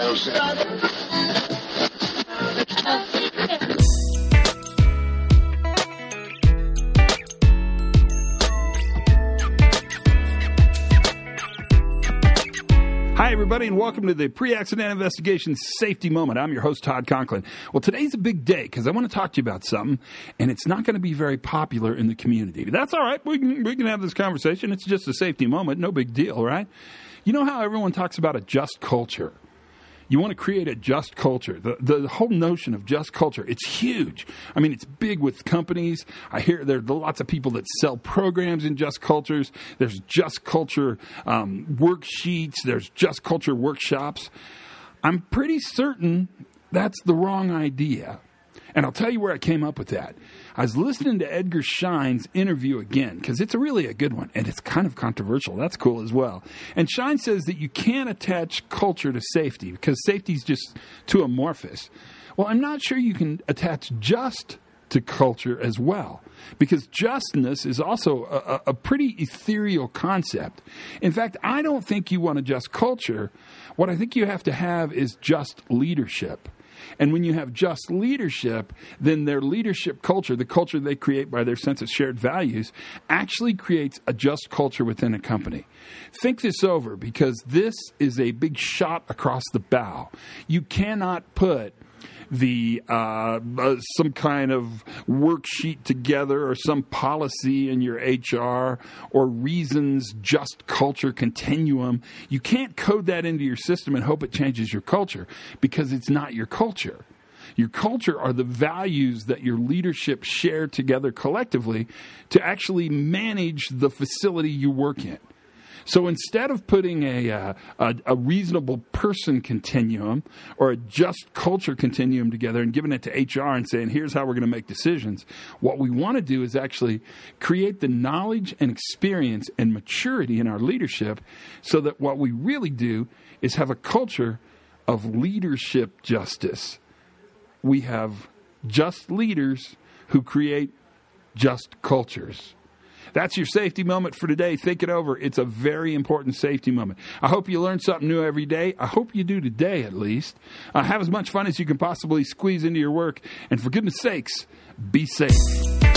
Hi, everybody, and welcome to the Pre-Accident Investigation Safety Moment. I'm your host, Todd Conklin. Well, today's a big day because I want to talk to you about something, and it's not going to be very popular in the community. But that's all right. We can have this conversation. It's just a safety moment. No big deal, right? You know how everyone talks about a just culture? You want to create a just culture. The whole notion of just culture, it's huge. I mean, it's big with companies. I hear there are lots of people that sell programs in just cultures. There's just culture worksheets. There's just culture workshops. I'm pretty certain that's the wrong idea. And I'll tell you where I came up with that. I was listening to Edgar Schein's interview again, because it's really a good one, and it's kind of controversial. That's cool as well. And Schein says that you can't attach culture to safety, because safety is just too amorphous. Well, I'm not sure you can attach just to culture as well, because justness is also a pretty ethereal concept. In fact, I don't think you want a just culture. What I think you have to have is just leadership. And when you have just leadership, then their leadership culture, the culture they create by their sense of shared values, actually creates a just culture within a company. Think this over, because this is a big shot across the bow. You cannot put some kind of worksheet together or some policy in your HR or reasons just culture continuum. You can't code that into your system and hope it changes your culture, because it's not your culture. Your culture are the values that your leadership share together collectively to actually manage the facility you work in. So instead of putting a reasonable person continuum or a just culture continuum together and giving it to HR and saying, here's how we're going to make decisions, what we want to do is actually create the knowledge and experience and maturity in our leadership so that what we really do is have a culture of leadership justice. We have just leaders who create just cultures. That's your safety moment for today. Think it over. It's a very important safety moment. I hope you learn something new every day. I hope you do today, at least. Have as much fun as you can possibly squeeze into your work. And for goodness sakes, be safe.